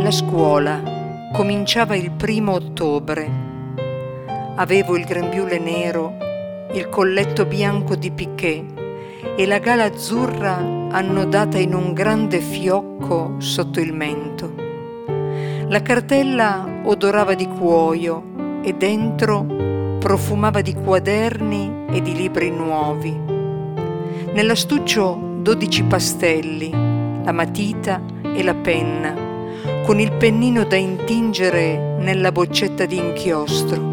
La scuola cominciava il 1° ottobre. Avevo il grembiule nero, il colletto bianco di piché e la gala azzurra annodata in un grande fiocco sotto il mento. La cartella odorava di cuoio e dentro profumava di quaderni e di libri nuovi. Nell'astuccio 12 pastelli, la matita e la penna, con il pennino da intingere nella boccetta di inchiostro.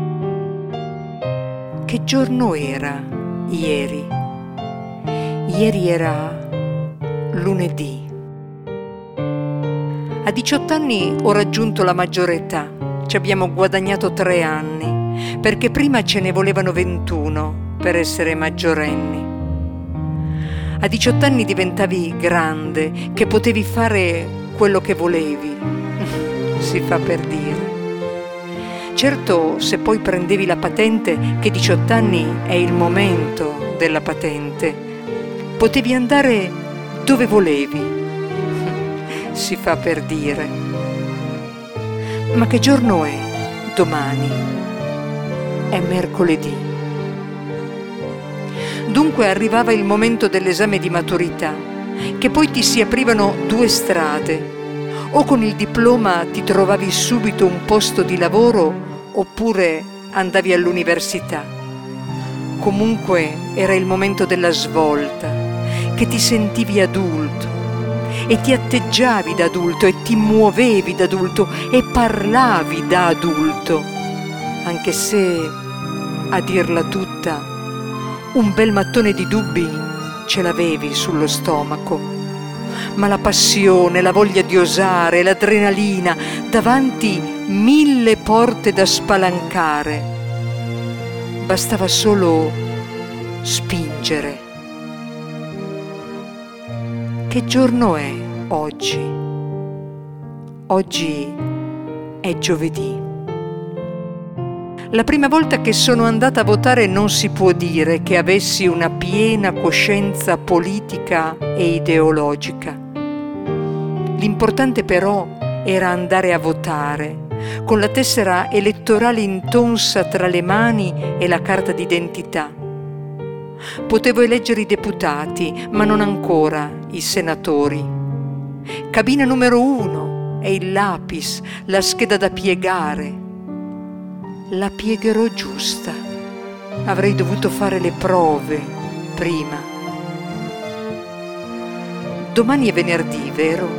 Che giorno era ieri? Ieri era lunedì. A 18 anni ho raggiunto la maggiore età. Ci abbiamo guadagnato 3 anni, perché prima ce ne volevano 21 per essere maggiorenni. A 18 anni diventavi grande, che potevi fare quello che volevi. Si fa per dire. Certo, se poi prendevi la patente, che 18 anni è il momento della patente, potevi andare dove volevi. Si fa per dire. Ma che giorno è domani? È mercoledì. Dunque arrivava il momento dell'esame di maturità, che poi ti si aprivano 2 strade. O con il diploma ti trovavi subito un posto di lavoro oppure andavi all'università. Comunque era il momento della svolta, che ti sentivi adulto e ti atteggiavi da adulto e ti muovevi da adulto e parlavi da adulto, anche se, a dirla tutta, un bel mattone di dubbi ce l'avevi sullo stomaco. Ma la passione, la voglia di osare, l'adrenalina, davanti 1000 porte da spalancare. Bastava solo spingere. Che giorno è oggi? Oggi è giovedì. La prima volta che sono andata a votare non si può dire che avessi una piena coscienza politica e ideologica. L'importante però era andare a votare, con la tessera elettorale intonsa tra le mani e la carta d'identità. Potevo eleggere i deputati, ma non ancora i senatori. Cabina numero 1 e il lapis, la scheda da piegare. La piegherò giusta. Avrei dovuto fare le prove prima. Domani è venerdì, vero?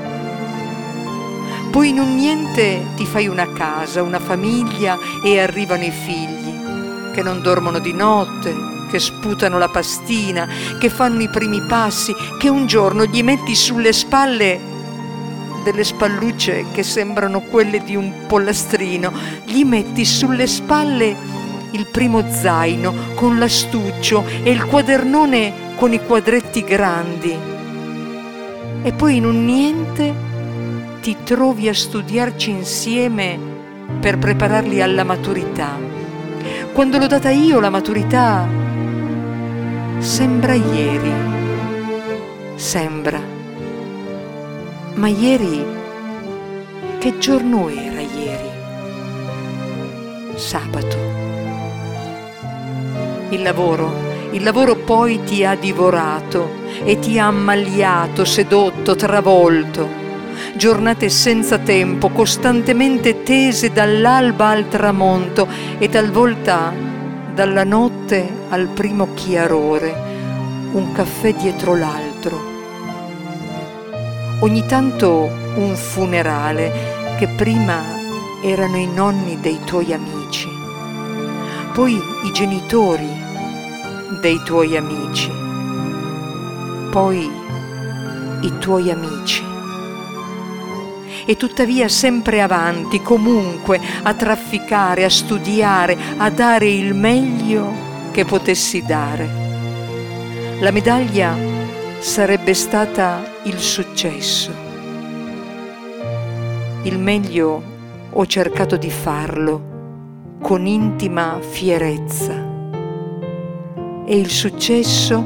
Poi in un niente ti fai una casa, una famiglia e arrivano i figli, che non dormono di notte, che sputano la pastina, che fanno i primi passi, che un giorno gli metti sulle spalle delle spallucce che sembrano quelle di un pollastrino, gli metti sulle spalle il primo zaino con l'astuccio e il quadernone con i quadretti grandi. E poi in un niente ti trovi a studiarci insieme per prepararli alla maturità. Quando l'ho data io la maturità, sembra ieri. Sembra. Ma ieri, che giorno era ieri? Sabato. Il lavoro poi ti ha divorato e ti ha ammaliato, sedotto, travolto. Giornate senza tempo, costantemente tese dall'alba al tramonto e talvolta dalla notte al primo chiarore, un caffè dietro l'altro. Ogni tanto un funerale, che prima erano i nonni dei tuoi amici, poi i genitori dei tuoi amici, poi i tuoi amici. E tuttavia sempre avanti, comunque, a trafficare, a studiare, a dare il meglio che potessi dare. La medaglia sarebbe stata il successo. Il meglio ho cercato di farlo con intima fierezza. E il successo?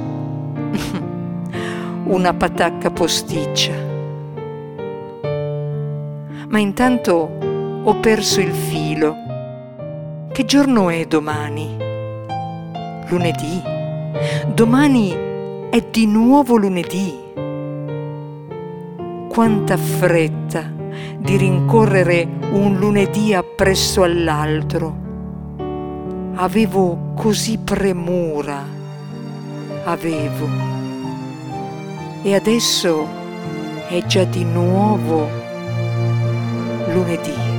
Una patacca posticcia. Ma intanto ho perso il filo. Che giorno è domani? Lunedì. Domani è di nuovo lunedì. Quanta fretta di rincorrere un lunedì appresso all'altro. Avevo così premura. Avevo. E adesso è già di nuovo lunedì.